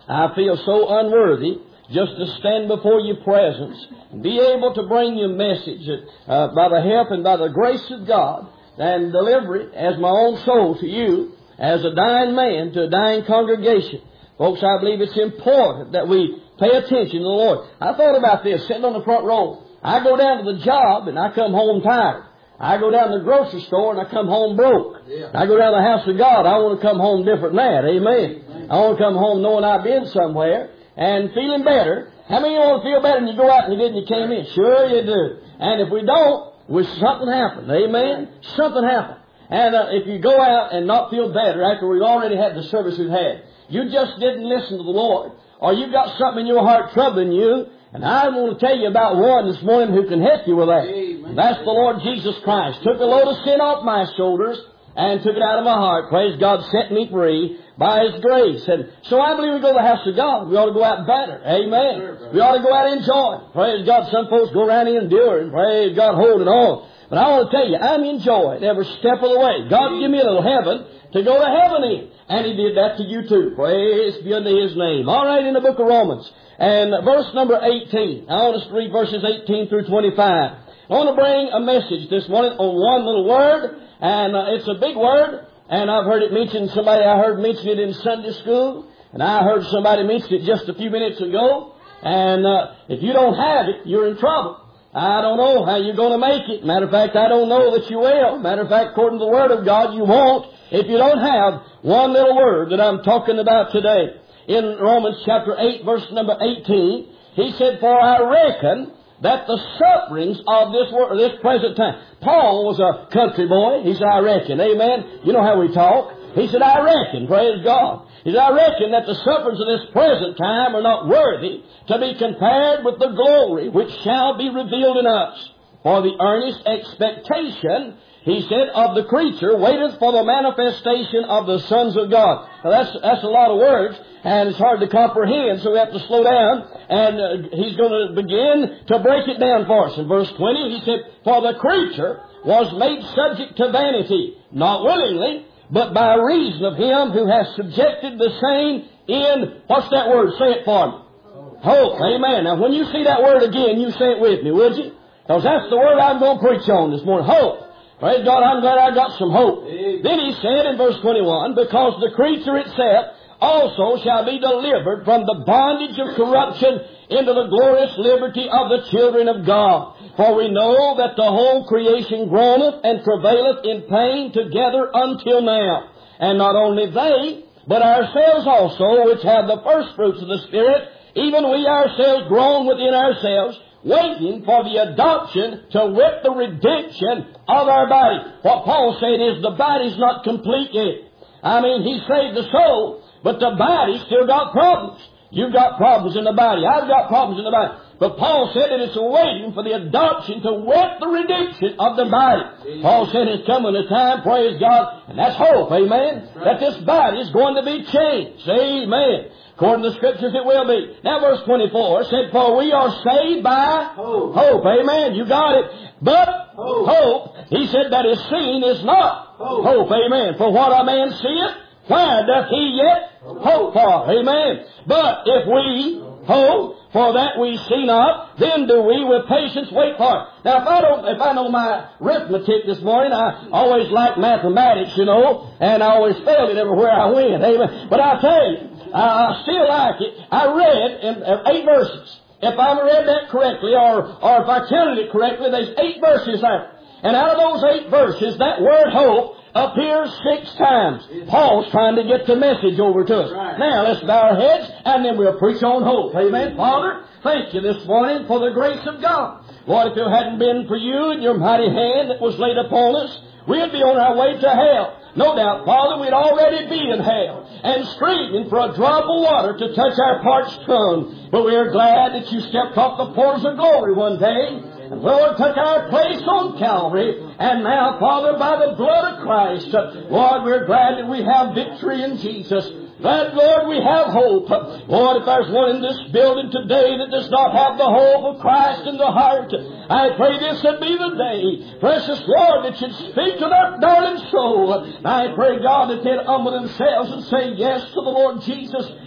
I feel so unworthy just to stand before your presence and be able to bring you a message by the help and by the grace of God and deliver it as my own soul to you, as a dying man to a dying congregation. Folks, I believe it's important that we pay attention to the Lord. I thought about this sitting on the front row. I go down to the job and I come home tired. I go down to the grocery store and I come home broke. I go down to the house of God. I want to come home different than that. Amen. I want to come home knowing I've been somewhere and feeling better. How many of you want to feel better than you go out and you did and you came in? Sure you do. And if we don't, something happened. Amen. Something happened. And if you go out and not feel better after we've already had the service we've had, you just didn't listen to the Lord, or you've got something in your heart troubling you, and I want to tell you about one this morning who can help you with that. Amen. That's the Lord Jesus Christ. Took the load of sin off my shoulders and took it out of my heart. Praise God, set me free by His grace. And so I believe we go to the house of God. We ought to go out better. Amen. Sure, we ought to go out and enjoy. Praise God. Some folks go around here enduring. Praise God, holding on. But I want to tell you, I'm enjoying every step of the way. God give me a little heaven to go to heaven in. And He did that to you too. Praise be unto His name. All right, in the book of Romans. And verse number 18. I want us to read verses 18 through 25. I want to bring a message this morning on one little word. And it's a big word. And I've heard it mentioned, I heard mention it in Sunday school. And I heard somebody mention it just a few minutes ago. And if you don't have it, you're in trouble. I don't know how you're going to make it. Matter of fact, I don't know that you will. Matter of fact, according to the Word of God, you won't if you don't have one little word that I'm talking about today. In Romans chapter 8, verse number 18, he said, "For I reckon that the sufferings of this present time." Paul was a country boy. He said, "I reckon." Amen. You know how we talk. He said, "I reckon." Praise God. He said, "I reckon that the sufferings of this present time are not worthy to be compared with the glory which shall be revealed in us. For the earnest expectation," he said, "of the creature waiteth for the manifestation of the sons of God." Now that's a lot of words, and it's hard to comprehend, so we have to slow down. And he's going to begin to break it down for us. In verse 20, he said, "For the creature was made subject to vanity, not willingly, but by reason of Him who has subjected the same in," what's that word? Say it for me. Hope. Amen. Now, when you see that word again, you say it with me, would you? Because that's the word I'm going to preach on this morning. Hope. Praise God, I'm glad I got some hope. Amen. Then he said in verse 21, "Because the creature itself also shall be delivered from the bondage of corruption into the glorious liberty of the children of God. For we know that the whole creation groaneth and travaileth in pain together until now. And not only they, but ourselves also, which have the first fruits of the Spirit, even we ourselves groan within ourselves, waiting for the adoption, to wit, the redemption of our body." What Paul said is the body's not complete yet. I mean, He saved the soul, but the body's still got problems. You've got problems in the body. I've got problems in the body. But Paul said that it's waiting for the adoption to wit the redemption of the body. Amen. Paul said it's coming a time, praise God, and that's hope, amen, right, that this body is going to be changed. Amen. According to the Scriptures, it will be. Now, verse 24 said, "For we are saved by hope." Amen. You got it. But hope, he said, "that is seen is not hope." Amen. "For what a man seeth, why doth he yet hope for?" Amen. "But if we hope for that we see not, then do we with patience wait for it." Now, if I know my arithmetic this morning, I always like mathematics, you know, and I always failed it everywhere I went. Amen. But I tell you, I still like it. I read in 8 verses. If I read that correctly, or if I counted it correctly, there's 8 verses there. And out of those 8 verses, that word hope appears 6 times. Paul's trying to get the message over to us. Right. Now, let's bow our heads, and then we'll preach on hope. Amen. Father, thank you this morning for the grace of God. Lord, if it hadn't been for you and your mighty hand that was laid upon us, we'd be on our way to hell. No doubt, Father, we'd already be in hell and screaming for a drop of water to touch our parched tongue. But we are glad that you stepped off the portals of glory one day and, Lord, took our place on Calvary. And now, Father, by the blood of Christ, Lord, we're glad that we have victory in Jesus. That, Lord, we have hope. Lord, if there's one in this building today that does not have the hope of Christ in the heart, I pray this would be the day, precious Lord, that you'd speak to that darling soul. I pray, God, that they'd humble themselves and say yes to the Lord Jesus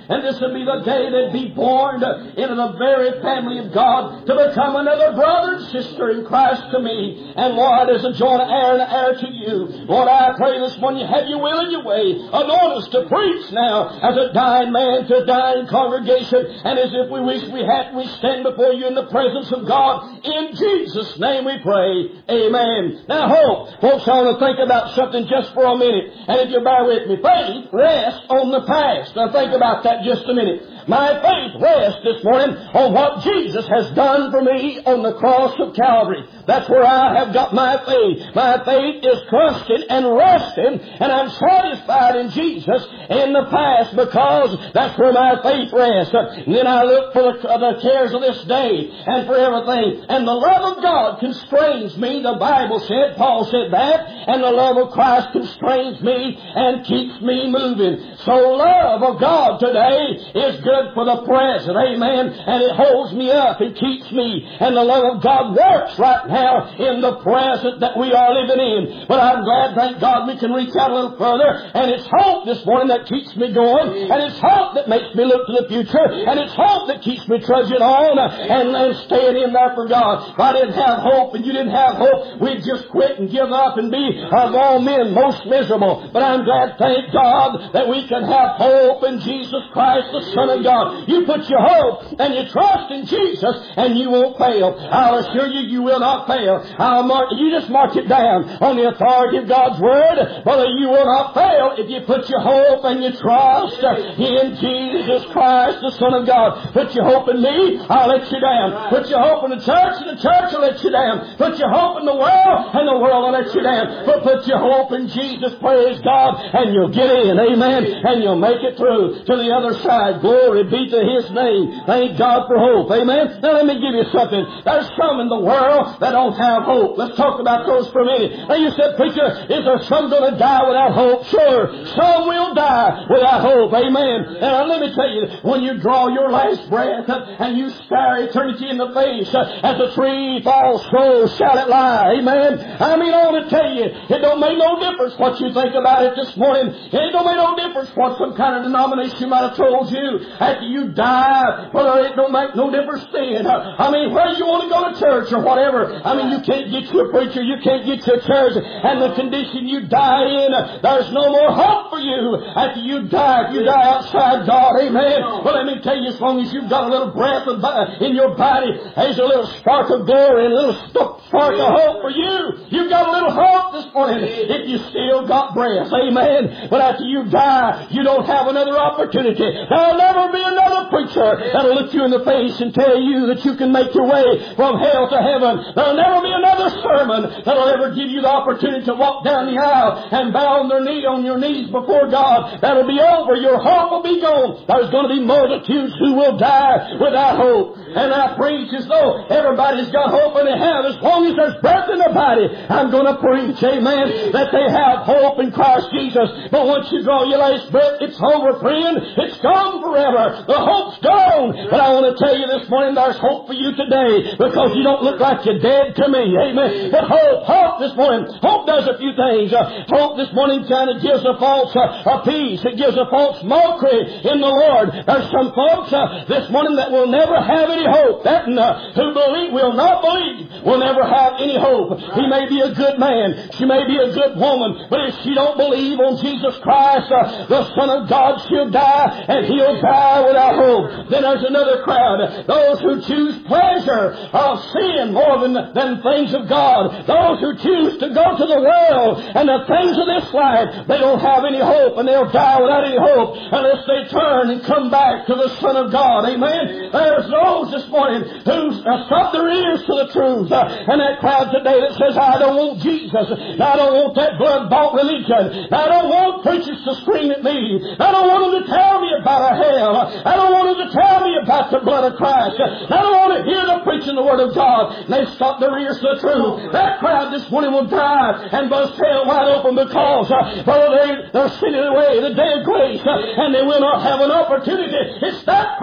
And this will be the day they'd be born into the very family of God to become another brother and sister in Christ to me. And Lord, as a joint heir and heir to you, Lord, I pray this morning you have your will and your way. Anoint us to preach now as a dying man to a dying congregation. And as if we wish we hadn't, we stand before you in the presence of God. In Jesus' name we pray. Amen. Now hope. Folks, I want to think about something just for a minute. And if you bear with me, faith rests on the past. Now think about that just a minute. My faith rests this morning on what Jesus has done for me on the cross of Calvary. That's where I have got my faith. My faith is trusting and resting, and I'm satisfied in Jesus in the past because that's where my faith rests. And then I look for the cares of this day and for everything. And the love of God constrains me, the Bible said, Paul said that, and the love of Christ constrains me and keeps me moving. So love of God today is good for the present, amen, and it holds me up and keeps me, and the love of God works right now in the present that we are living in. But I'm glad, thank God, we can reach out a little further, and it's hope this morning that keeps me going, and it's hope that makes me look to the future, and it's hope that keeps me trudging on and staying in there for God. If I didn't have hope and you didn't have hope, we'd just quit and give up and be of all men most miserable. But I'm glad, thank God, that we can have hope in Jesus Christ, the Son of God. You put your hope and you trust in Jesus and you won't fail. I'll assure you, you will not fail. You just mark it down on the authority of God's Word. Brother, you will not fail if you put your hope and your trust in Jesus Christ, the Son of God. Put your hope in me, I'll let you down. Put your hope in the church, and the church will let you down. Put your hope in the world, and the world will let you down. But put your hope in Jesus, praise God, and you'll get in, amen, and you'll make it through to the other side. Glory be to His name. Thank God for hope, amen. Now let me give you something. There's some in the world that don't have hope. Let's talk about those for a minute. Now you said, preacher, is there some going to die without hope? Sure, some will die without hope, amen. Now let me tell you, when you draw your last breath and you stare eternity in the face, as a tree falls, so shall it lie, amen. I mean, I want to tell you, it don't make no difference what you think about it this morning. It don't make no difference what some kind of denomination might have told you after you die. Well, it don't make no difference then. I mean, where you want to go to church or whatever. I mean, you can't get to a preacher, you can't get to a church, and the condition you die in, there's no more hope for you after you die. If you die outside God, amen. Well, let me tell you, as long as you've got a little breath in your body, there's a little spark of glory and a little spark of hope for you. You've got a little hope this morning if you still got breath, amen. But after you die, you don't have another opportunity. There'll never be another preacher that'll look you in the face and tell you that you can make your way from hell to heaven. There'll never be another sermon that'll ever give you the opportunity to walk down the aisle and bow on your knees before God. That'll be over. Your hope will be gone. There's going to be multitudes who will die without hope. And I preach as though everybody's got hope, and they have. As long as there's breath in their body, I'm going to preach, amen, that they have hope in Christ Jesus. But once you draw your last breath, it's over, friend. It's gone forever. The hope's gone. But I want to tell you this morning, there's hope for you today, because you don't look like you're dead to me, amen. But hope this morning, hope does a few things. Hope this morning kind of gives a false peace. It gives a false mockery in the Lord. There's some folks this morning that will never have any hope. That who will not believe will never have any hope. He may be a good man. She may be a good woman. But if she don't believe on Jesus Christ, the Son of God, she'll die, and he'll die without hope. Then there's another crowd. Those who choose pleasure of sin more than things of God. Those who choose to go to the world and the things of this life, they don't have any hope, and they'll die without any hope unless they turn and come back to the Son of God. Amen. There's those this morning who stop their ears to the truth. And that crowd today that says, I don't want Jesus. I don't want that blood-bought religion. I don't want preachers to scream at me. I don't want them to tell me about a hell. I don't want them to tell me about the blood of Christ. I don't want to hear them preaching the Word of God. And they stop their ears to the truth. That crowd this morning will die and bust hell wide open, because they're sending away the day of grace, and they will not have an opportunity. It's that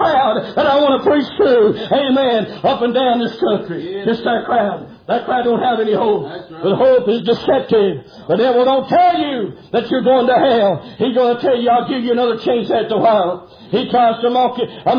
crowd that I want to preach to. Amen. Up and down this country. Just that crowd. That crowd don't have any hope. The hope is deceptive. The devil don't tell you that you're going to hell. He's going to tell you, I'll give you another chance after a while. He tries to mock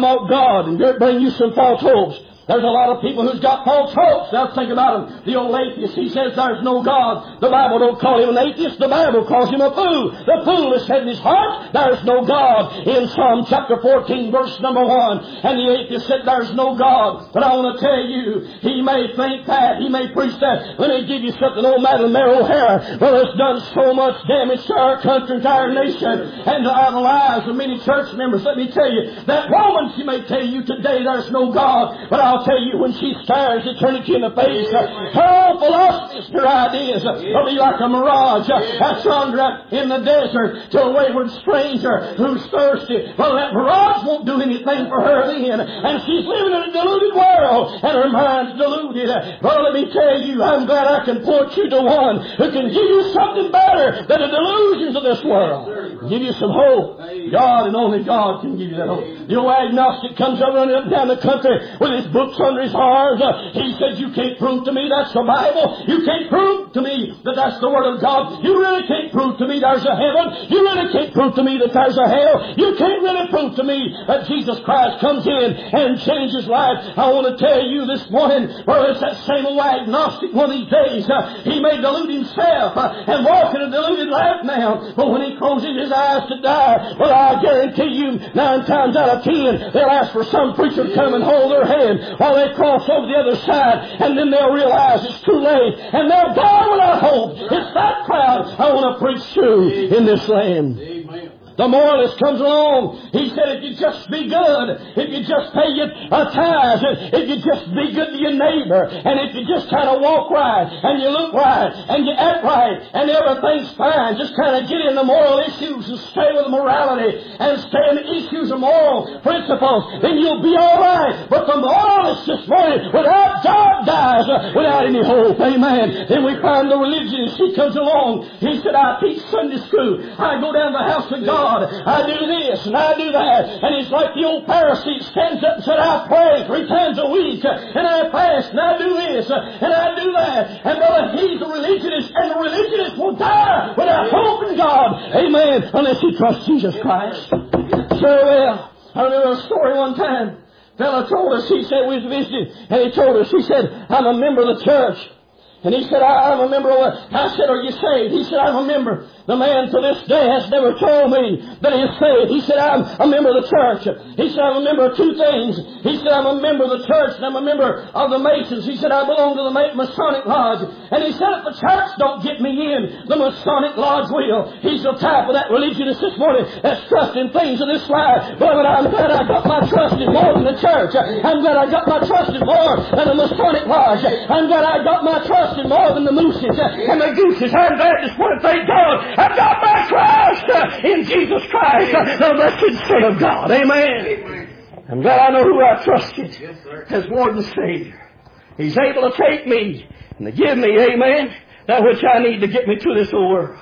God and bring you some false hopes. There's a lot of people who's got false hopes. Now think about him. The old atheist, he says there's no God. The Bible don't call him an atheist. The Bible calls him a fool. The fool has said in his heart, there's no God. In Psalm chapter 14, verse number 1. And the atheist said there's no God. But I want to tell you, he may think that. He may preach that. Let me give you something. Old Madeleine O'Hara, well, it's done so much damage to our country, to our nation, and to our lives of many church members. Let me tell you, that woman, she may tell you today there's no God. But I'll tell you, when she stares eternity in the face, her philosophies, her ideas will be like a mirage that's wandered in the desert to a wayward stranger who's thirsty. Well, that mirage won't do anything for her then, and she's living in a deluded world, and her mind's deluded. Well, let me tell you, I'm glad I can point you to one who can give you something better than the delusions of this world. Give you some hope. God and only God can give you that hope. The old agnostic comes up running up down the country with his books under his arms. He says, you can't prove to me that's the Bible. You can't prove to me that that's the Word of God. You really can't prove to me there's a heaven. You really can't prove to me that there's a hell. You can't really prove to me that Jesus Christ comes in and changes life. I want to tell you this morning, well, it's that same old agnostic one of these days. He may delude himself and walk in a deluded life now, but when he closes his eyes to die, well, I guarantee you 9 times out of 10 they'll ask for some preacher to come and hold their hand while they cross over the other side, and then they'll realize it's too late, and they'll die without hope. It's that crowd I want to preach to in this land. Amen. The moralist comes along. He said, if you just be good, if you just pay your tithes, if you just be good to your neighbor, and if you just kind of walk right, and you look right, and you act right, and everything's fine, just kind of get in the moral issues and stay with morality, and stay in the issues of moral principles, then you'll be all right. But the moralist this morning, without God, dies without any hope. Amen. Then we find the religionist. He comes along. He said, I teach Sunday school. I go down to the house of God. I do this and I do that. And it's like the old Pharisee stands up and said, I pray 3 times a week, and I fast, and I do this, and I do that. And brother, he's a religionist, and the religionist will die without hope in God. Amen. Unless he trusts Jesus Christ. Sure will. I remember a story one time. A fellow told us, he said, we was visiting, and he told us, he said, I'm a member of the church. And he said, I'm a member of what? I said, are you saved? He said, I'm a member. The man to this day has never told me that he is saved. He said, I'm a member of the church. He said, I'm a member of 2 things. He said, I'm a member of the church and I'm a member of the Masons. He said, I belong to the Masonic Lodge. And he said, if the church don't get me in, the Masonic Lodge will. He's the type of that religionist this morning that's trusting things of this life. But I'm glad I got my trust in more than the church. I'm glad I got my trust in more than the Masonic Lodge. I'm glad I got my trust in more than the mooses and the gooses. I'm glad this morning, thank God, I've got my trust in Jesus Christ, the blessed Son of God. Amen. I'm glad I know who I trusted as Lord and Savior. He's able to take me and to give me, amen, that which I need to get me through this whole world.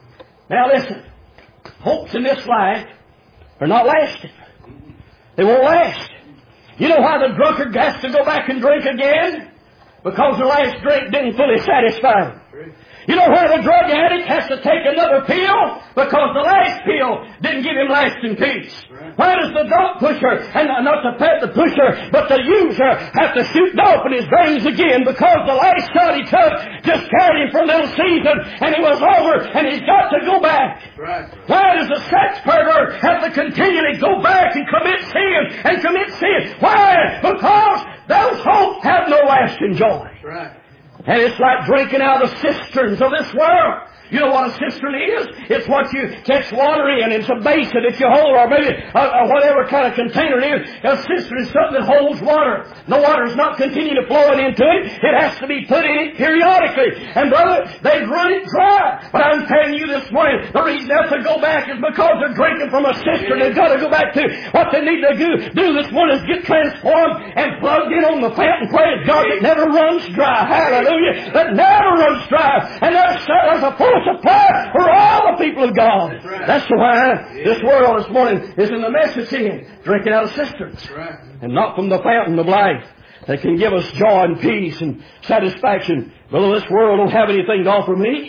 Now listen, hopes in this life are not lasting. They won't last. You know why the drunkard has to go back and drink again? Because the last drink didn't fully satisfy him. You know why the drug addict has to take another pill? Because the last pill didn't give him lasting peace. Why does the dope pusher, and not the pusher, but the user, have to shoot dope in his veins again? Because the last shot he took just carried him for a little season, and it was over, and he's got to go back. Why does the sex pervert have to continually go back and commit sin and commit sin? Why? Because those hopes have no lasting joy. And it's like drinking out of the cisterns of this world. You know what a cistern is? It's what you catch water in. It's a basin that you hold, or maybe whatever kind of container it is. A cistern is something that holds water. The water is not continuing to flow into it. It has to be put in it periodically. And brother, they've run it dry. But I'm telling you this morning, the reason they have to go back is because they're drinking from a cistern. They've got to go back to what they need to do this morning is get transformed and plugged in on the fountain. Praise God, that never runs dry. Hallelujah. That never runs dry. And there's a full will supply for all the people of God. That's why this world this morning is in the mess it's in, drinking out of cisterns and not from the fountain of life that can give us joy and peace and satisfaction. Brother, this world don't have anything to offer me.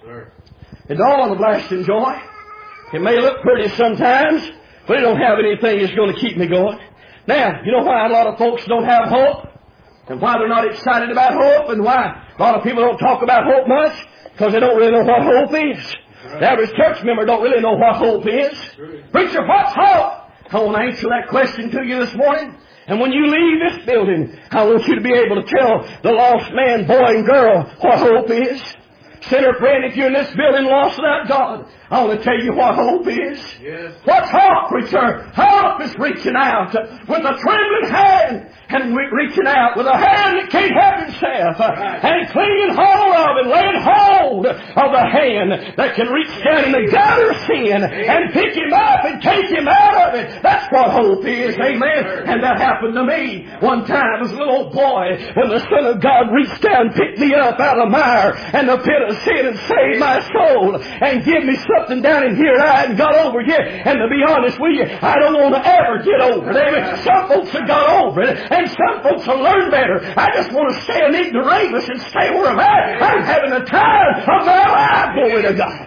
It don't want to blast and joy. It may look pretty sometimes, but it don't have anything that's going to keep me going. Now, you know why a lot of folks don't have hope? And why they're not excited about hope? And why a lot of people don't talk about hope much? Because they don't really know what hope is. The average church member don't really know what hope is. Preacher, what's hope? I want to answer that question to you this morning. And when you leave this building, I want you to be able to tell the lost man, boy, and girl what hope is. Sinner friend, if you're in this building lost without God, I want to tell you what hope is. Yes. What's hope, preacher? Hope is reaching out with a trembling hand and reaching out with a hand that can't help itself and clinging hold of and laying hold of the hand that can reach down in the gutter of sin and pick him up and take him out of it. That's what hope is. Amen. And that happened to me one time as a little old boy when the Son of God reached down and picked me up out of the mire and the pit of sin and saved my soul and give me something down in here I hadn't got over yet. And to be honest with you, I don't want to ever get over it. Amen. Some folks have got over it and some folks have learned better. I just want to stay an ignoramus and stay where I'm at. I'm having the time of my life. Glory to God.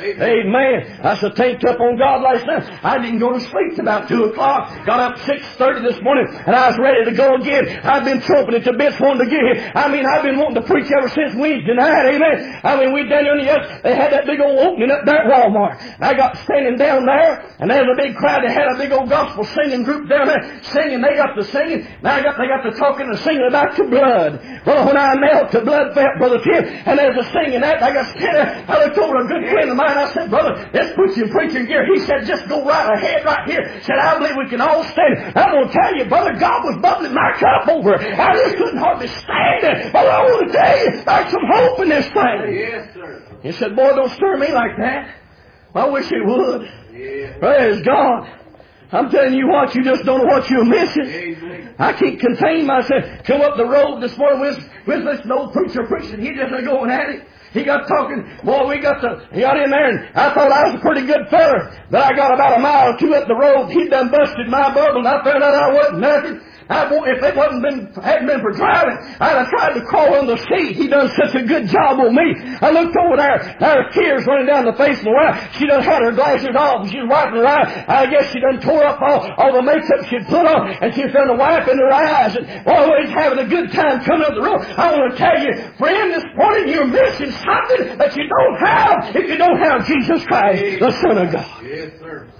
Amen. I was tanked up on God last night. I didn't go to sleep till about 2 o'clock. Got up 6:30 this morning, and I was ready to go again. I've been chomping at the bits wanting to get here. I've been wanting to preach ever since Wednesday night. Amen. We down there in the they had that big old opening up there at Walmart. And I got standing down there, and there was a big crowd. They had a big old gospel singing group down there singing. They got to singing. Now they got to talking and singing about the blood. Well, when I knelt, the blood felt, Brother Tim, and there was a singing that. I got standing there. I looked over a good friend of mine. I said, brother, let's put you in preaching gear. He said, just go right ahead right here. Said, I believe we can all stand. I'm going to tell you, brother, God was bubbling my cup over. I just couldn't hardly stand it. But I want to tell you, there's some hope in this thing. Yes, sir. He said, boy, don't stir me like that. I wish it would. Yeah. Praise God. I'm telling you what, you just don't know what you're missing. I can't contain myself. Come up the road this morning with this old preacher preaching. He just going at it. He got talking. Boy, he got in there, and I thought I was a pretty good feller. But I got about a mile or two up the road. He done busted my bubble, and I found out I wasn't nothing. If it hadn't been for driving, I'd have tried to crawl on the seat. He done such a good job on me. I looked over there. There were tears running down the face of my wife. She done had her glasses off. She was wiping her eyes. I guess she done tore up all the makeup she'd put on, and she was trying to wipe in her eyes. And always having a good time coming up the road. I want to tell you, friend, this morning you're missing something that you don't have if you don't have Jesus Christ, the Son of God. Yes, sir.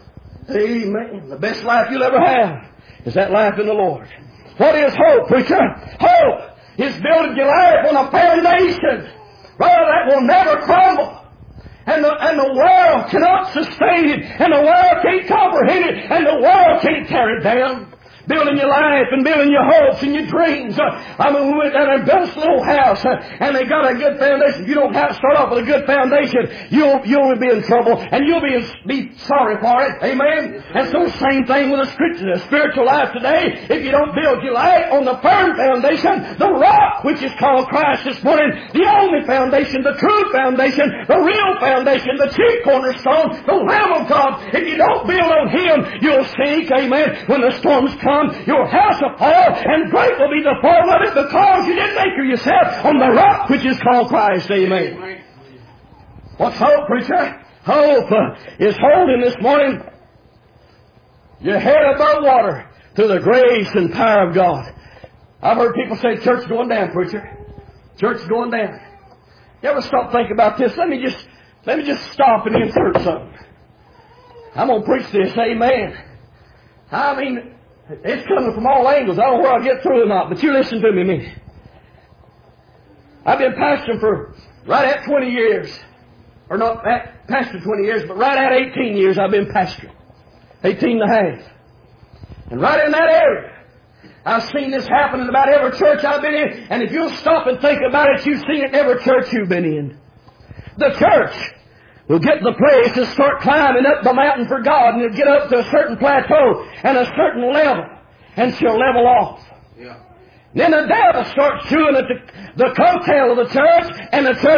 Amen. The best life you'll ever have is that life in the Lord. What is hope, preacher? Hope is building your life on a foundation, brother, that will never crumble. And the world cannot sustain it, and the world can't comprehend it, and the world can't tear it down. Building your life and building your hopes and your dreams. We went down there and built this little house, and they got a good foundation. You don't have to start off with a good foundation. You'll be in trouble, and you'll be sorry for it. Amen? And so same thing with the spiritual life today. If you don't build your life on the firm foundation, the rock, which is called Christ this morning, the only foundation, the true foundation, the real foundation, the chief cornerstone, the Lamb of God. If you don't build on Him, you'll sink. Amen? When the storms come, your house will fall, and great will be the fall of it, because you didn't anchor yourself on the rock which is called Christ. Amen. What's hope, preacher? Hope is holding this morning your head above water through the grace and power of God. I've heard people say, church going down, preacher. Church going down. You ever stop thinking about this? Let me just stop and insert something. I'm going to preach this. Amen. It's coming from all angles. I don't know where I'll get through or not, but you listen to me a minute. I've been pastoring for right at 20 years. Or not pastored 20 years, but right at 18 years I've been pastoring. 18 and a half. And right in that area, I've seen this happen in about every church I've been in. And if you'll stop and think about it, you've seen it in every church you've been in. The church will get the place to start climbing up the mountain for God, and it'll get up to a certain plateau and a certain level, and she'll level off. Yeah. Then the devil starts chewing at the coattail of the church, and the church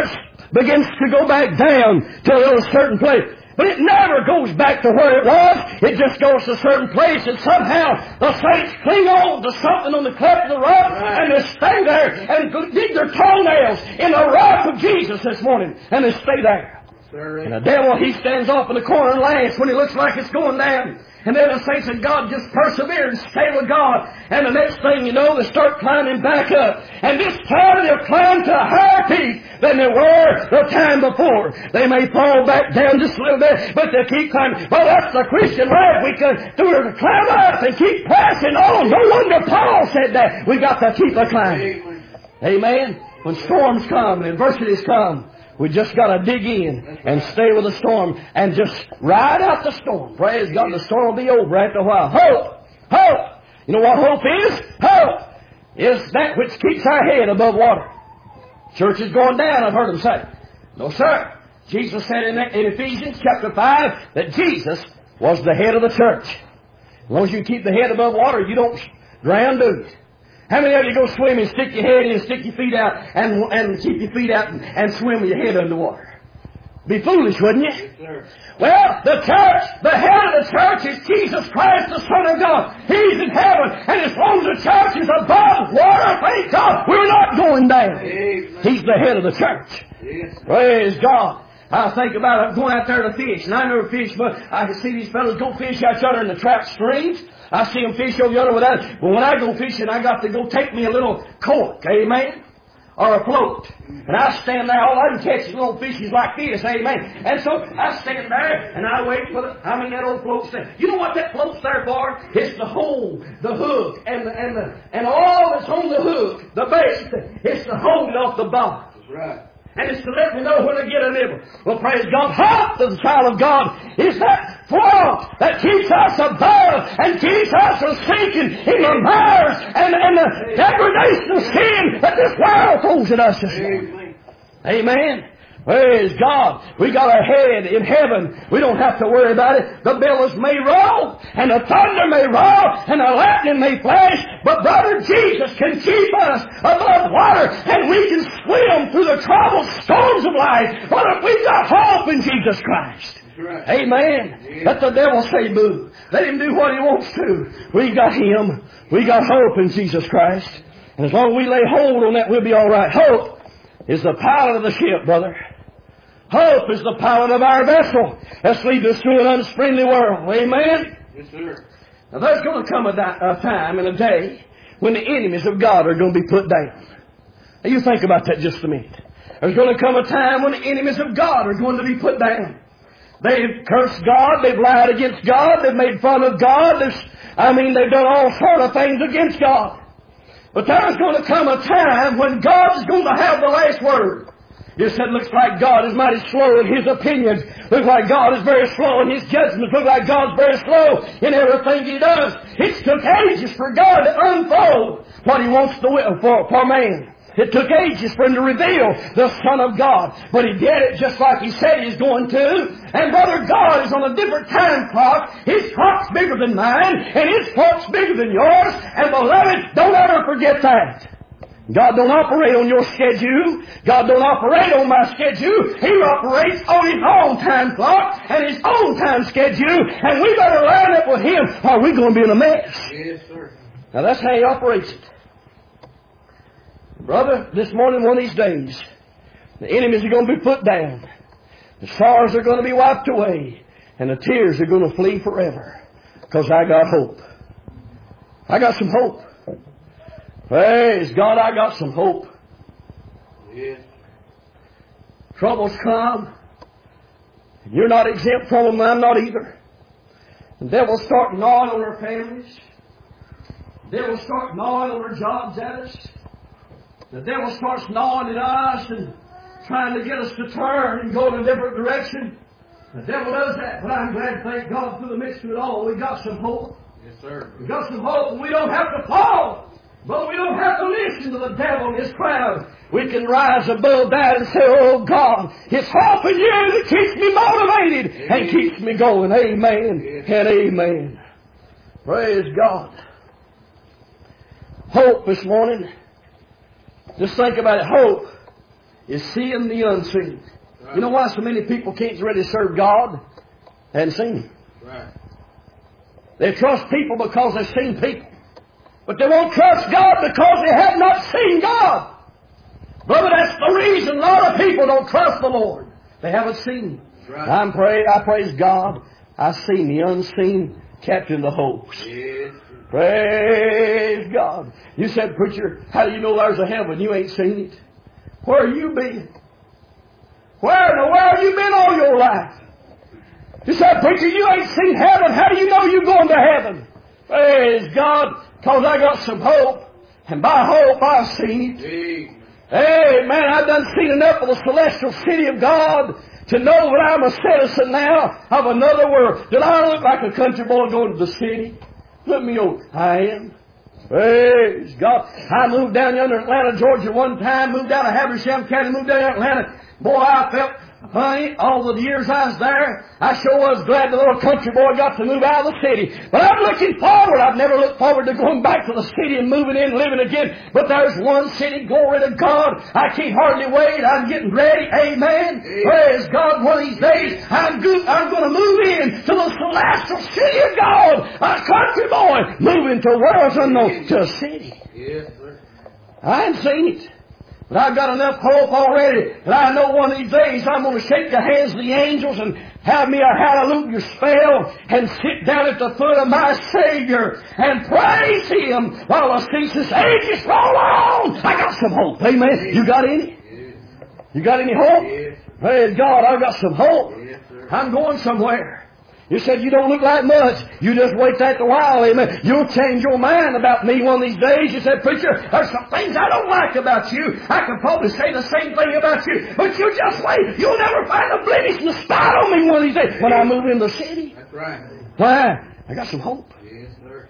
begins to go back down to a certain place. But it never goes back to where it was. It just goes to a certain place, and somehow the saints cling on to something on the cleft of the rock, and they stay there and dig their toenails in the rock of Jesus this morning, and they stay there. And the devil, he stands off in the corner and laughs when he looks like it's going down. And then the saints of God just persevere and stay with God. And the next thing you know, they start climbing back up. And this time they'll climb to a higher peak than they were the time before. They may fall back down just a little bit, but they keep climbing. Well, that's the Christian life. We can climb up and keep pressing on. No wonder Paul said that. We got to keep a climbing. Amen. When storms come and adversities come, we just got to dig in and stay with the storm and just ride out the storm. Praise God, the storm will be over after a while. Hope! Hope! You know what hope is? Hope is that which keeps our head above water. Church is going down, I've heard them say. No, sir. Jesus said in Ephesians chapter 5 that Jesus was the head of the church. As long as you keep the head above water, you don't drown, do you? How many of you go swimming, stick your head in, stick your feet out, and keep your feet out and swim with your head underwater? Be foolish, wouldn't you? Yes, sir. Well, the church, the head of the church is Jesus Christ, the Son of God. He's in heaven, and as long as the church is above water, thank God, we're not going down. Amen. He's the head of the church. Yes. Praise God. I think about it, going out there to fish, and I never fish, but I can see these fellows go fish out yonder in the trout streams. I see them fish over yonder without it. But when I go fishing, I got to go take me a little cork, amen, or a float. And I stand there, all I can catch is little fishes like this, amen. And so I stand there, and I wait for that old float's there. You know what that float's there for? It's to hold the hook, and all that's on the hook, the bait, it's to hold it off the bottom. That's right. And it's to let me know when to get a nibble. Well, praise God. Hope to the child of God is that float that keeps us above and keeps us from sinking in the mires and the degradation of sin that this world throws at us this morning. Amen. Praise God. We got our head in heaven. We don't have to worry about it. The billows may roll, and the thunder may roll, and the lightning may flash, but brother, Jesus can keep us above water, and we can swim through the troubled storms of life. But if we've got hope in Jesus Christ, right. Amen. Yeah. Let the devil say boo. Let him do what he wants to. We got him. We got hope in Jesus Christ. And as long as we lay hold on that, we'll be all right. Hope is the pilot of the ship, brother. Hope is the pilot of our vessel that leads us through an unfriendly world. Amen? Yes, sir. Now, there's going to come a time and a day when the enemies of God are going to be put down. Now, you think about that just a minute. There's going to come a time when the enemies of God are going to be put down. They've cursed God. They've lied against God. They've made fun of God. They've done all sort of things against God. But there's going to come a time when God's going to have the last word. You said, looks like God is mighty slow in His opinions. Looks like God is very slow in His judgments. Looks like God's very slow in everything He does. It took ages for God to unfold what He wants to for man. It took ages for Him to reveal the Son of God. But He did it just like He said He's going to. And brother, God is on a different time clock. His clock's bigger than mine, and His clock's bigger than yours. And beloved, don't ever forget that. God don't operate on your schedule. God don't operate on my schedule. He operates on His own time clock and His own time schedule. And we better line up with Him or we're going to be in a mess. Yes, sir. Now that's how He operates it. Brother, this morning, one of these days, the enemies are going to be put down. The sorrows are going to be wiped away. And the tears are going to flee forever. Because I got hope. I got some hope. Praise God, I got some hope. Yes. Troubles come. You're not exempt from them, I'm not either. The devil start gnawing on our families. The devil start gnawing on our jobs at us. The devil starts gnawing at us and trying to get us to turn and go in a different direction. The devil does that, but I'm glad, thank God, through the midst of it all, we got some hope. Yes, sir. We got some hope, and we don't have to fall. But we don't have to listen to the devil and his crowd. We can rise above that and say, oh God, it's hope in You that keeps me motivated and keeps me going. Amen and amen. Praise God. Hope this morning. Just think about it. Hope is seeing the unseen. You know why so many people can't really serve God? They haven't seen Him. Right. They trust people because they've seen people. But they won't trust God because they have not seen God. Brother, that's the reason a lot of people don't trust the Lord. They haven't seen Him. Right. I praise God. I've seen the unseen captain of the host. Yes. Praise God. You said, preacher, how do you know there's a heaven? You ain't seen it. Where have you been? Where in the world have you been all your life? You said, preacher, you ain't seen heaven. How do you know you're going to heaven? Praise God, because I got some hope. And by hope, I've seen it. Amen. Amen. I've done seen enough of the celestial city of God to know that I'm a citizen now of another world. Did I look like a country boy going to the city? Look me over. I am. Praise God. I moved down yonder in Atlanta, Georgia one time, moved down to Habersham County, moved down to Atlanta. Boy, I felt funny all the years I was there. I sure was glad the little country boy got to move out of the city. But I'm looking forward. I've never looked forward to going back to the city and moving in and living again. But there's one city, glory to God. I can't hardly wait. I'm getting ready. Amen. Praise God. One of these days, I'm going to move in to the celestial city of God. A country boy moving to worlds unknown, to a city. Yes, sir. I ain't seen it. But I've got enough hope already that I know one of these days I'm going to shake the hands of the angels and have me a hallelujah spell and sit down at the foot of my Savior and praise Him while the ceaseless ages roll on. I got some hope. Amen. You got any? Yes. You got any hope? Yes. Praise God. I've got some hope. Yes, sir. I'm going somewhere. You said you don't look like much. You just wait that a while, amen. You'll change your mind about me one of these days. You said, preacher, there's some things I don't like about you. I can probably say the same thing about you. But you just wait. You'll never find a blemish and a spot on me one of these days when I move in the city. That's right. Why? I got some hope. Yes, sir.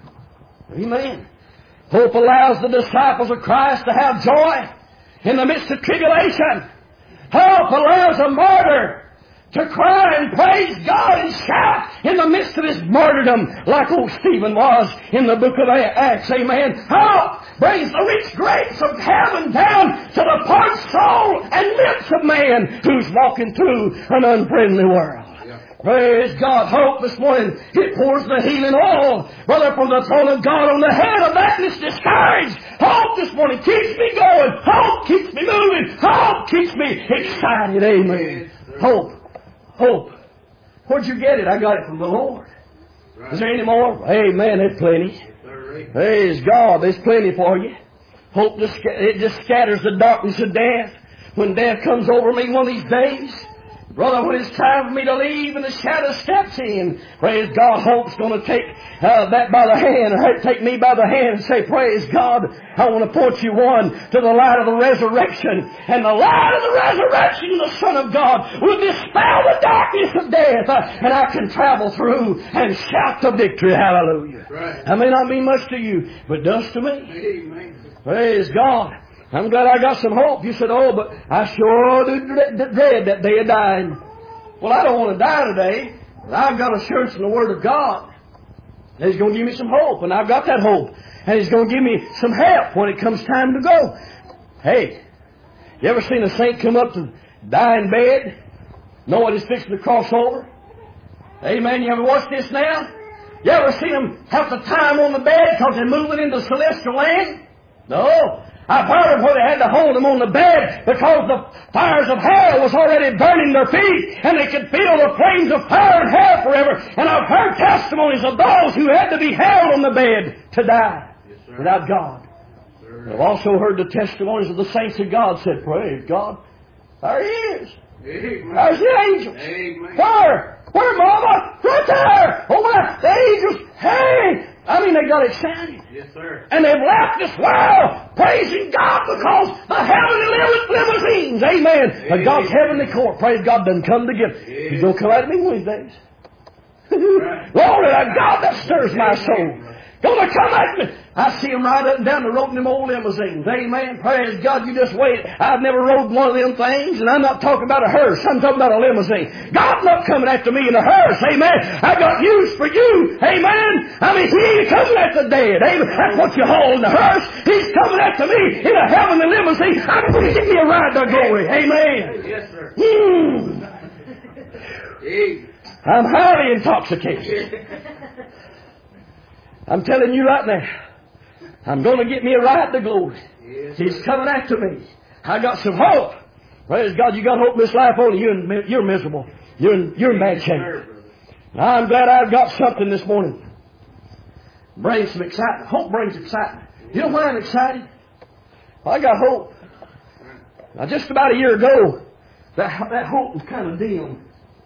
Amen. Hope allows the disciples of Christ to have joy in the midst of tribulation. Hope allows a martyr to cry and praise God and shout in the midst of his martyrdom like old Stephen was in the book of Acts. Amen. Hope brings the rich grapes of heaven down to the parched soul and lips of man who's walking through an unfriendly world. Praise God. Hope this morning, it pours the healing oil, brother, from the throne of God on the head of that that's discouraged. Hope this morning keeps me going. Hope keeps me moving. Hope keeps me excited. Amen. Hope. Hope. Where'd you get it? I got it from the Lord. Is there any more? Amen. There's plenty. Praise God. There's plenty for you. Hope it just scatters the darkness of death. When death comes over me one of these days, brother, when it's time for me to leave and the shadow steps in, praise God, hope's going to take that by the hand, or take me by the hand and say, praise God, I want to point you one to the light of the resurrection. And the light of the resurrection of the Son of God will dispel the darkness of death. And I can travel through and shout the victory. Hallelujah. Right. That may not mean much to you, but it does to me. Amen. Praise God. I'm glad I got some hope. You said, oh, but I sure do dread that day of dying. Well, I don't want to die today, but I've got assurance in the Word of God that He's going to give me some hope, and I've got that hope. And He's going to give me some help when it comes time to go. Hey, you ever seen a saint come up to die in bed, knowing he's fixing to cross over? Amen. You ever watch this now? You ever seen them have the time on the bed because they're moving into celestial land? No. I've heard of where they had to hold them on the bed because the fires of hell was already burning their feet and they could feel the flames of fire in hell forever. And I've heard testimonies of those who had to be held on the bed to die without God. I've also heard the testimonies of the saints of God said, praise God, there He is. Amen. There's the angels. Amen. Where? Where, Mama? Right there. Oh, my, the angels. Hey! I mean, they got excited. Yes, sir. And they've left this world praising God because the heavenly limousines, amen, but God's heavenly court, praise God, doesn't come together. He's going to come out of me one of these days. Glory to God, that stirs my soul. Gonna come at me. I see them right up and down the road in them old limousines. Amen. Praise God, you just wait. I've never rode one of them things, and I'm not talking about a hearse. I'm talking about a limousine. God's not coming after me in a hearse. Amen. I got news for you. Amen. I mean, He ain't coming after the dead. Amen. That's what you haul in the hearse. He's coming after me in a heavenly limousine. I'm going to give me a ride to glory. Amen. Yes, sir. I'm highly intoxicated. I'm telling you right now, I'm going to get me a ride to glory. Yes, He's coming after me. I got some hope. Praise God, you got hope in this life only. You're miserable. You're in bad shape. I'm glad I've got something this morning. Brings some excitement. Hope brings excitement. You know why I'm excited? I got hope. Now, just about a year ago, that hope was kind of dim.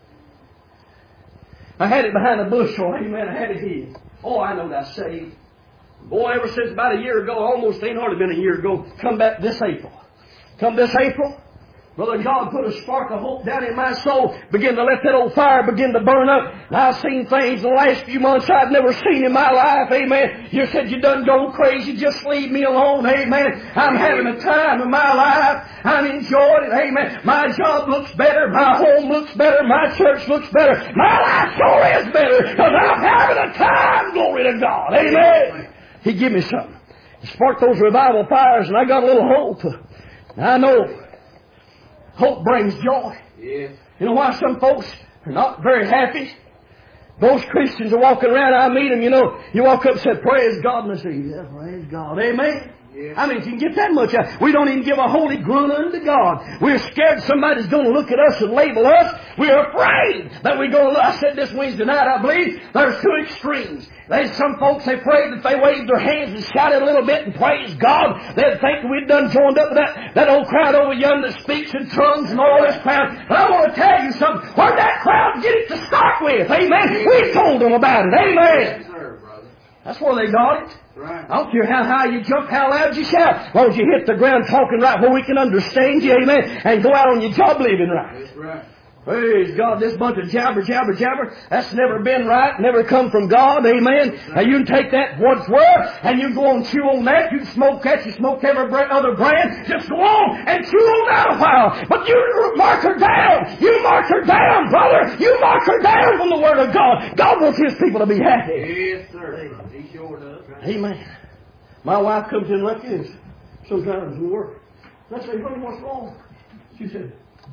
I had it behind a bushel. Amen. I had it hid. Oh, I know that's saved. Boy, ever since about a year ago, almost ain't hardly been a year ago, come back this April. Come this April, Brother God put a spark of hope down in my soul, begin to let that old fire begin to burn up. And I've seen things in the last few months I've never seen in my life. Amen. You said you done gone crazy. Just leave me alone. Amen. I'm having a time of my life. I'm enjoying it. Amen. My job looks better. My home looks better. My church looks better. My life sure is better because I'm having a time. Glory to God. Amen. He give me something. He sparked those revival fires and I got a little hope. I know. Hope brings joy. Yes. You know why some folks are not very happy? Those Christians are walking around, I meet them, you know, you walk up and say, praise God, and they say, yeah, praise God, amen. Yes. I mean, if you can get that much out, we don't even give a holy grunt unto God. We're scared somebody's going to look at us and label us. We're afraid that we're going to look. I said this Wednesday night, I believe, there's two extremes. There's some folks, they prayed that they waved their hands and shouted a little bit and praised God. They'd think we'd done joined up with that old crowd over yonder that speaks in tongues and all this crowd. But I want to tell you something. Where'd that crowd get it to start with? Amen. We told them about it. Amen. Yes, sir, brother. That's where they got it. Right. I don't care how high you jump, how loud you shout. As long as you hit the ground talking right where we can understand you, amen, and go out on your job living right. That's right. Praise God, this bunch of jabber, that's never been right, never come from God, amen. Now you can take that what's worth, and you go on chew on that, you smoke that, you smoke every other brand, just go on and chew on that a while. But you mark her down, brother, you mark her down from the Word of God. God wants His people to be happy. Yes, sir. He sure does. Right. Amen. My wife comes in like this, sometimes we work. And I say, honey, what's wrong? She said,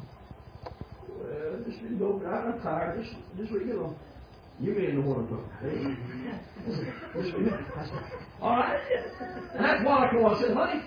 well, just you go, I'm tired. Just leave it alone. You mean the one All right. And that's why I said, honey,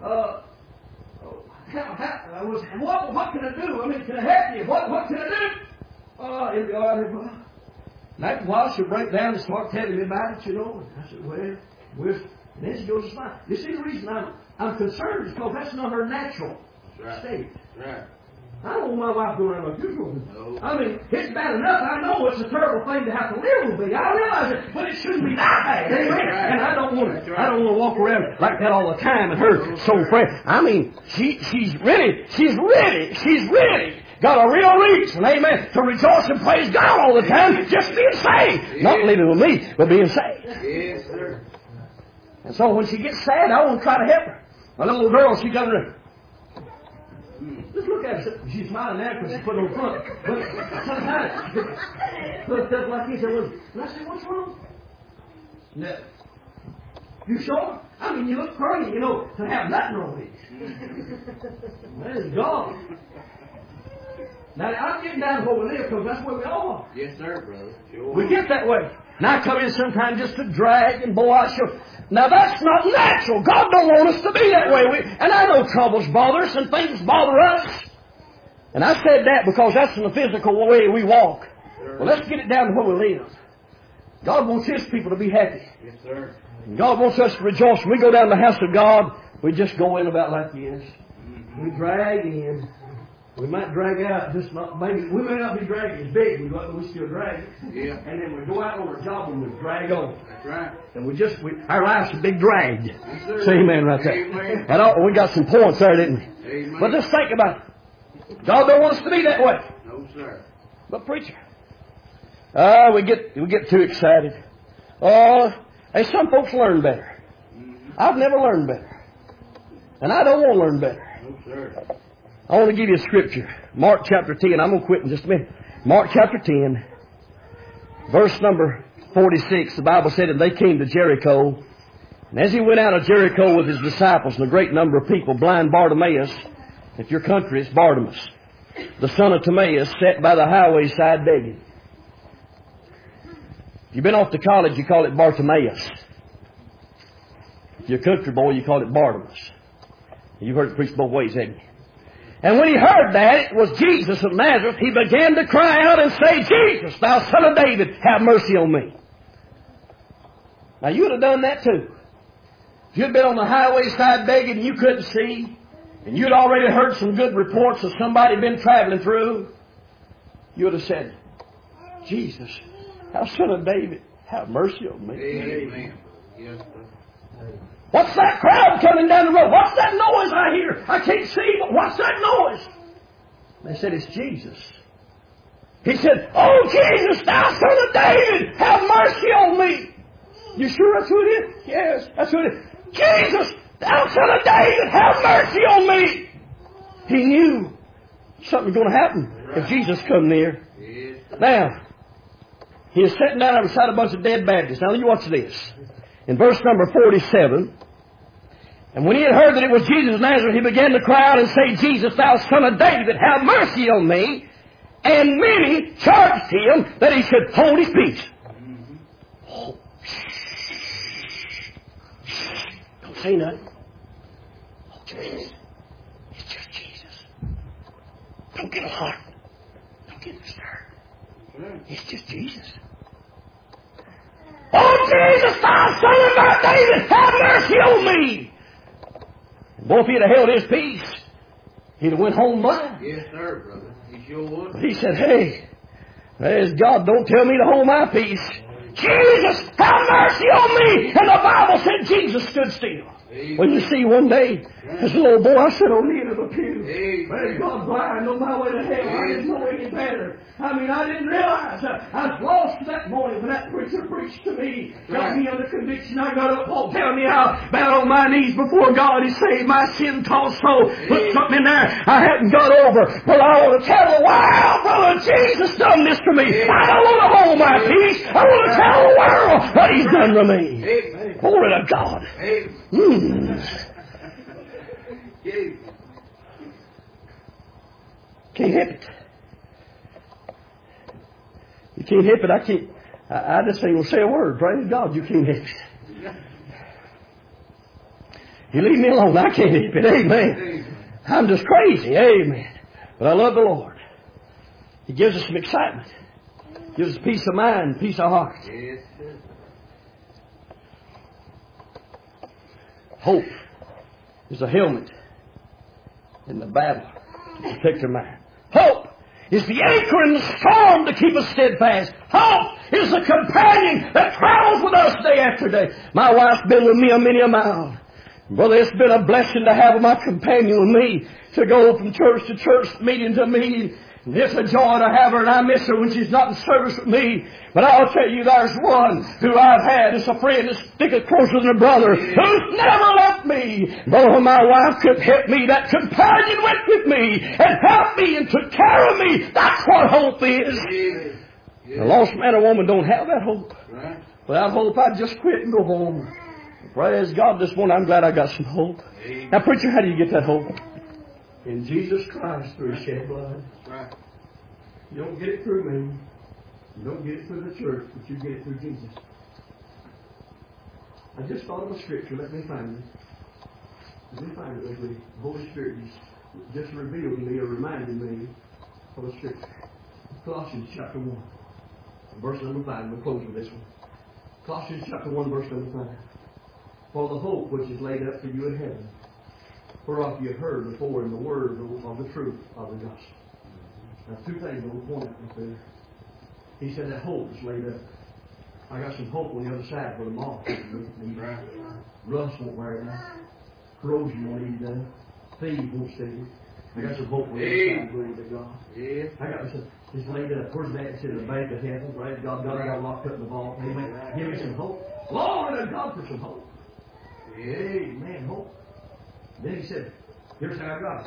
what can I do? I mean, can I help you? What can I do? It'll be all right. And after a while, she'll break down and start telling me about it, you know. And I said, well, and then she goes to smile. You see, the reason I'm concerned is because that's not her natural state. Right. I don't want my wife going around like this woman. No. I mean, it's bad enough. I know it's a terrible thing to have to live with me. I realize it, but it shouldn't be that bad. Amen. Right. And I don't want to. I don't want to walk around like that all the time and her so afraid. I mean, she's really got a real reason, amen, to rejoice and praise God all the time, just being saved. Not living with me, but being saved. Yes, sir. And so when she gets sad, I want to try to help her. My little girl, she comes in. Just look at her. She's smiling now because she put it on front. But sometimes, look like this. And I say, what's wrong? No. You sure? I mean, you look pretty, you know, to have nothing wrong with you. That is God. Now, I'm getting down to where we live because that's where we all are. Yes, sir, brother. Sure. We get that way. And I come in sometimes just to drag and boy, I show. Now that's not natural. God don't want us to be that way. And I know troubles bother us and things bother us. And I said that because that's in the physical way we walk. Sure. Well, let's get it down to where we live. God wants His people to be happy. Yes, sir. And God wants us to rejoice. When we go down to the house of God, we just go in about like this. We drag in. We might drag out, just not, maybe, we may not be dragging as big, but we still drag it. Yeah. And then we go out on our job and we drag on. That's right. And our life's a big drag. Yes, sir. Say amen right there. Amen. And we got some points there, didn't we? Amen. But just think about it. God don't want us to be that way. No, sir. But preacher, we get too excited. Hey, some folks learn better. I've never learned better. And I don't want to learn better. No, sir. I want to give you a scripture. Mark chapter 10. I'm going to quit in just a minute. Mark chapter 10, verse number 46. The Bible said that they came to Jericho. And as he went out of Jericho with his disciples and a great number of people, blind Bartimaeus, if your country it's Bartimaeus, the son of Timaeus, sat by the highway side begging. If you've been off to college, you call it Bartimaeus. If you're a country boy, you call it Bartimaeus. You've heard it preached both ways, haven't you? And when he heard that it was Jesus of Nazareth, he began to cry out and say, Jesus, thou son of David, have mercy on me. Now you'd have done that too. If you'd been on the highway side begging and you couldn't see, and you'd already heard some good reports of somebody been traveling through, you would have said, Jesus, thou son of David, have mercy on me. Amen. Yes, sir. What's that crowd coming down the road? What's that noise I hear? I can't see, but what's that noise? They said, it's Jesus. He said, oh, Jesus, thou son of David, have mercy on me. You sure that's who it is? Yes, that's who it is. Jesus, thou son of David, have mercy on me. He knew something was going to happen if Jesus come near. Yes. Now, he is sitting down beside a bunch of dead Baptists. Now, you watch this. In verse number 47, and when he had heard that it was Jesus of Nazareth, he began to cry out and say, Jesus, thou son of David, have mercy on me. And many charged him that he should hold his peace. Oh, don't say nothing. Oh, Jesus. It's just Jesus. Don't get alarmed. Don't get disturbed. It's just Jesus. Oh, Jesus, thou son of David, have mercy on me. And boy, if he'd have held his peace, he'd have went home blind. Yes, sir, brother. He sure would. But he said, hey, praise God, don't tell me to hold my peace. Jesus, have mercy on me. And the Bible said Jesus stood still. Amen. Well, you see, one day, as a little boy, I sat on the end of the pew. Amen. Praise God, blind on my way to hell. I didn't know any better. I didn't realize I was lost that morning when that preacher preached to me. Got me under conviction. I got up, Paul telling me how bowed on my knees before God. He saved my sin-tossed soul. Put something in there I hadn't got over. But I want to tell the world, brother, Jesus done this to me. I don't want to hold my peace. I want to tell the world what He's done to me. Amen. Glory to God. Amen. Can't help it. You can't help it. I just ain't going to say a word. Praise God, you can't help it. You leave me alone. I can't help it. Amen. I'm just crazy. Amen. But I love the Lord. He gives us some excitement. Gives us peace of mind, peace of heart. Yes, sir. Hope is a helmet in the battle to protect your mind. Hope is the anchor in the storm to keep us steadfast. Hope is the companion that travels with us day after day. My wife's been with me a many a mile. Brother, it's been a blessing to have my companion with me, to go from church to church, meeting to meeting. It's a joy to have her, and I miss her when she's not in service with me. But I'll tell you, there's one who I've had as a friend that's sticking closer than a brother, who's never left me. Brother, when my wife couldn't help me, that companion went with me and helped me and took care of me. That's what hope is. Yes. A lost man or woman don't have that hope. Right. Without hope, I'd just quit and go home. Praise God, this morning I'm glad I got some hope. Amen. Now, preacher, how do you get that hope? In Jesus Christ through His shed blood. Right. You don't get it through me. You don't get it through the church, but you get it through Jesus. I just thought of a scripture. Let me find it. Let me find it. The Holy Spirit just revealed to me or reminded me of a scripture. Colossians chapter 1, verse number 5. We'll close with this one. Colossians chapter 1, verse number 5. For the hope which is laid up for you in heaven, whereof you have heard before in the word of the truth of the gospel. Now, two things I want to point out right there. He said that hope is laid up. I got some hope on the other side for the moth. Right. Rust won't wear it out. Corrosion won't eat it up. Thieves won't steal it. I got some hope on the other side, glory to God. Yes. I got some. It's laid up. Where's that? It's in the bank of heaven, right? God got locked up in the vault. Amen. Give me some hope. Glory to God for some hope. Amen, hope. Then he said, here's how I got it.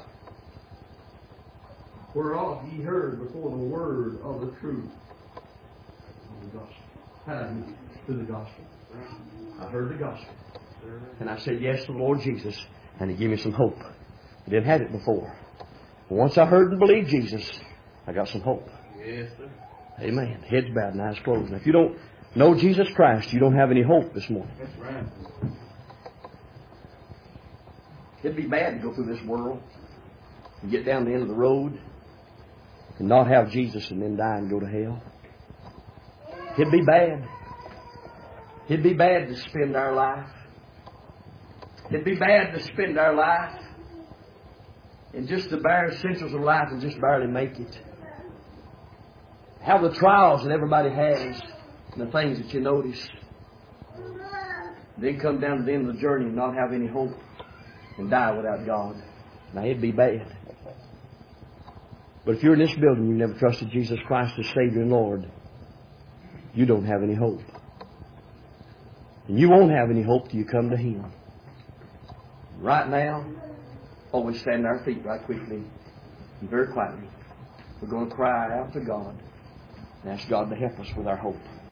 Whereof ye heard before the word of the truth of the gospel. How did I get to the gospel? I heard the gospel. And I said yes to the Lord Jesus. And He gave me some hope. I didn't have it before. But once I heard and believed Jesus, I got some hope. Yes, sir. Amen. Heads bowed and eyes closed. Now, if you don't know Jesus Christ, you don't have any hope this morning. That's right. It'd be bad to go through this world and get down the end of the road and not have Jesus and then die and go to hell. It'd be bad. It'd be bad to spend our life. It'd be bad to spend our life in just the bare essentials of life and just barely make it. Have the trials that everybody has and the things that you notice. Then come down to the end of the journey and not have any hope and die without God. Now, it'd be bad. But if you're in this building and you've never trusted Jesus Christ as Savior and Lord, you don't have any hope. And you won't have any hope till you come to Him. Right now, always stand on our feet right quickly and very quietly. We're going to cry out to God and ask God to help us with our hope.